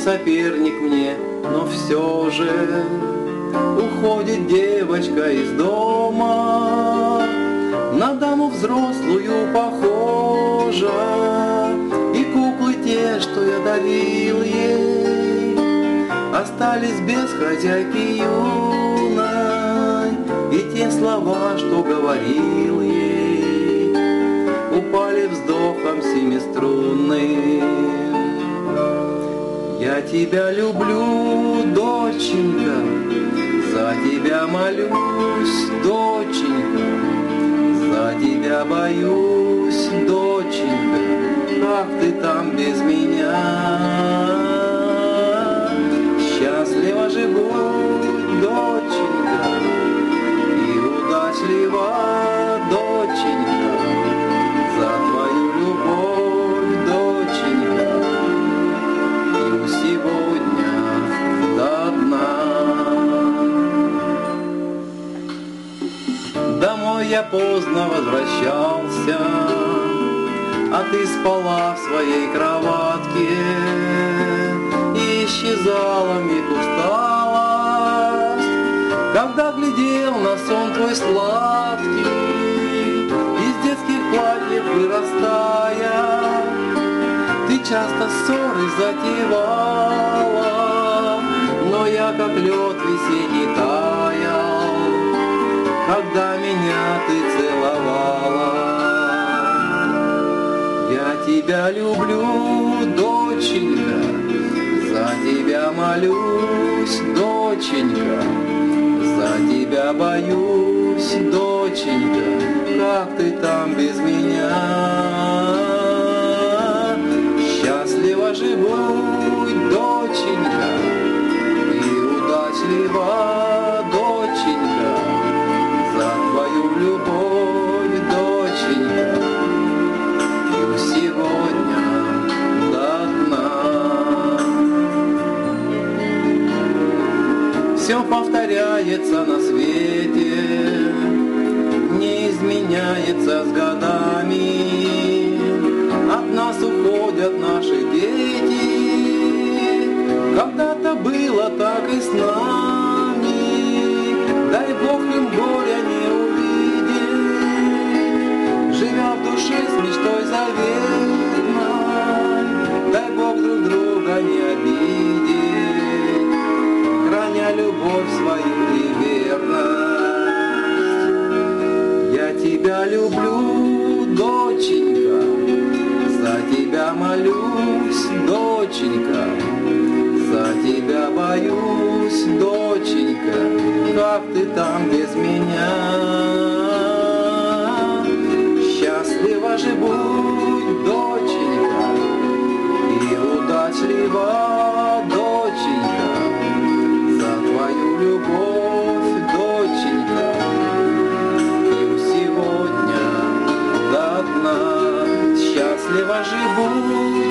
соперник мне, но все же уходит девочка из дома, на даму взрослую похожа, и куклы те, что я дарил ей, остались без хозяйки юной, и те слова, что говорил ей, упали вздохом семиструнным. Я тебя люблю, доченька, за тебя молюсь, доченька, за тебя боюсь, доченька, как ты там без меня? Счастливо живу, доченька, и удачлива, доченька, за твою любовь, доченька, пью сегодня до дна. Домой я поздно возвращался, а ты спала в своей кроватке, и исчезала миг усталость, когда глядел на сон твой сладкий, из детских платьев вырастая, ты часто ссоры затевала, но я как лед весенний таял, когда меня ты целовала. Я тебя люблю, доченька, за тебя молюсь, доченька, за тебя боюсь, доченька, как ты там без меня? Счастливо живу, доченька, и удачлива, доченька, за твою любовь, доченька, пью сегодня до дна. Все повторяется на свете, не изменяется с годами. От нас уходят наши дети, когда-то было так и с нами. Дай Бог им горя не увидеть, живя в душе с мечтой заветной. Дай Бог друг друга не обидеть, храня любовь свою и верность. Я тебя люблю, доченька, за тебя молюсь, доченька, за тебя боюсь, доченька, как ты там без меня? Счастливо живу, доченька, и удачлива, доченька, за твою любовь, доченька, пью сегодня до дна. Счастливо живу,